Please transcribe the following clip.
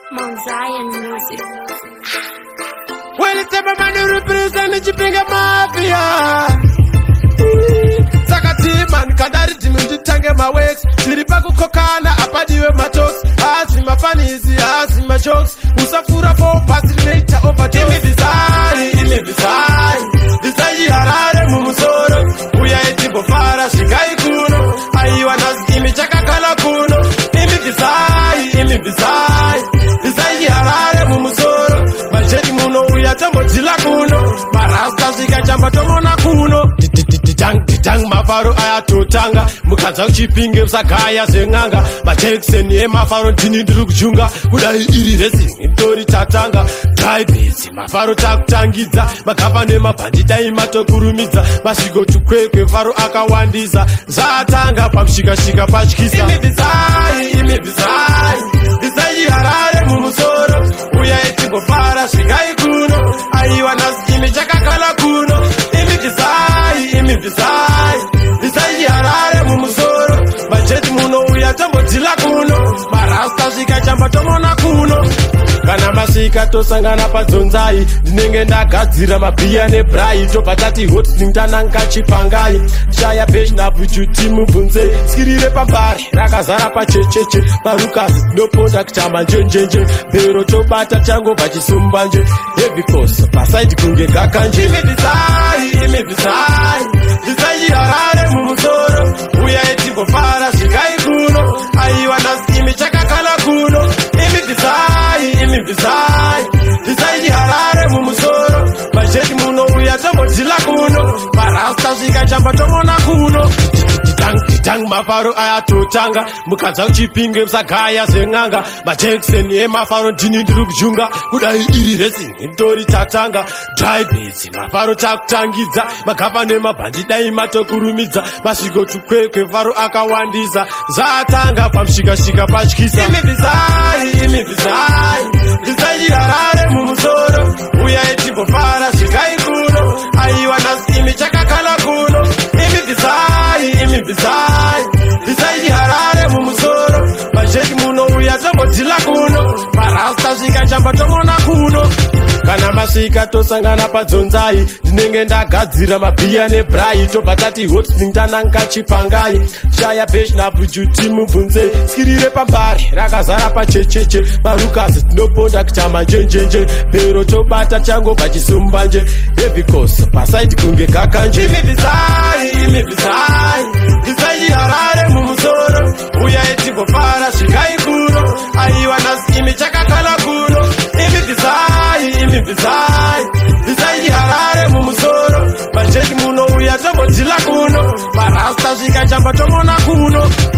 Mount Zion Music. Well, it's a man who represents Chipinga Mafia. Sakati man kadari timunjitange mawex. Siripa kukokana apadiwe matos. Asima fanizi, asima jokes. Usafura for patrinator over Timmy Design. Design harare mumusoro. Uya etipo fara shikai kuno. Aiwa nazimi chakakala kuno. Timmy Design. Design harare mumusoro. Majeti muno uya tambo jila kuno. Marasta zika jamba tomo na kuno. Ditang mafaro ayatotanga. Mukaza uchipinge msakaya zenganga. Jackson ye mafaro tini ndurukujunga. Kudai iri racing intori tatanga. Drive mafaro takutangidza. Makapane mabhandita imatokurumidza. Mashigo tukwekwe faro akawandiza. Zatanga pamshika pachikisa. Imi design. Design harare mumusoro. Uya etigo fara shikai kuno. Aiwa nazimi chakakala kuno. Imi design. Design harare mumusoro. Majeti muno uya tambo jila kuno. Marasta zika chamba tomo na kuno. Kana masika tosangana padzonzai. Ndinenge ndagadzira mabhiya nebrai. Topatati hot singtananga chipangai. Shaya pesh na buchuti mubvunze. Skirire pambari rakazara pachecheche. Parukazi noponda kutamba njenjenje. Bero tobata chango pachisumbanje. Heavy course pasaidi kunge kakanje. Imi design. Design harare mumusoro. Uya etigo fara shikai kuno. Aiwa nazimi chakakala kuno. Imi design. Design harare mumusoro. Majeti muno uya tambo jila kuno. Marasta zika jamba tomo na kuno. Ditang mafaro ayatotanga. Mukaza uchipinge msakaya zenganga. Jackson ye mafaro tini ndurukujunga. Kudai iri racing intori tatanga. Drive mafaro takutangidza. Makapane mabhandita imatokurumidza. Mashigo tukwekwe faro akawandiza. Zatanga pamshika pachikisa. Imi design. Design harare mumusoro. Uya etipo fara shikai kuno. Aiwa nazimi chakakala kuno. Imi design. Design harare mumusoro. Majeti muno uya tambo jila kuno. Marasta zika jamba tomo na kuno. Kana masika tosangana padzonzai. Ndinenge ndagadzira mabhiya nebrai. Topatati hot singtananga chipangai. Shaya pesh na buchuti mubvunze. Skirire pambari rakazara pachecheche. Parukazi tinoponda kutamba njenjenje. Bero tobata chango pachisumbanje. Heavy course pasaidi kunge kakanje. Imi design. Design harare mumusoro. Uya etigo fara shikai kuno. Aiwa nazimi chakakala kuno. Imi design. Design harare mumusoro. Majeti muno uya tambo jila kuno. Marasta zika jamba tomo na kuno.